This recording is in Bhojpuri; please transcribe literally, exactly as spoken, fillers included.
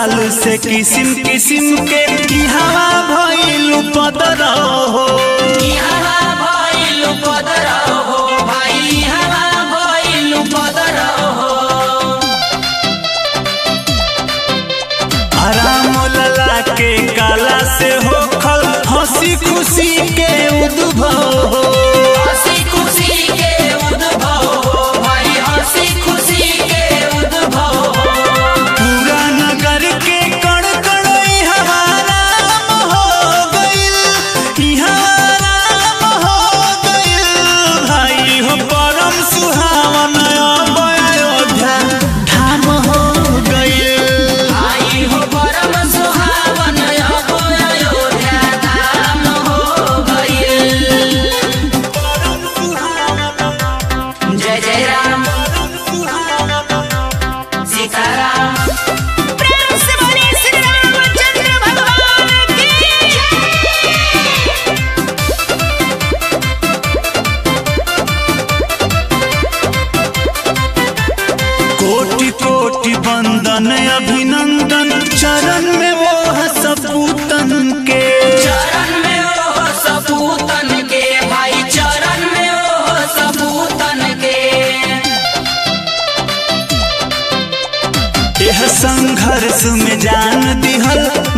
साल से किसिम किसिम के हवा भइल पदर हो भाई हवा भइल पदर हो। आराम लला के काला से हो खल हंसी खुशी के उद्भव हो हंसी खुशी के उद्भव हो भाई हंसी खुशी के उद्भव हो। पूरा नगर के कण कण इहाँ राम हो गइल इहाँ राम हो गइल भाई हो परम सुहावन अब अयोध्या धाम हो गइल आई हो परम सुहावन अब अयोध्या धाम हो गइल। जय जय राम सीताराम। प्रेम से बोलिए श्री रामचंद्र भगवान की कोटि कोटि वंदन अभिनंदन चरण में वो सपूतन के चरण में ओ सपूतन के भाई चरण में ओ सपूतन के। यह संघर्ष में जान दिहल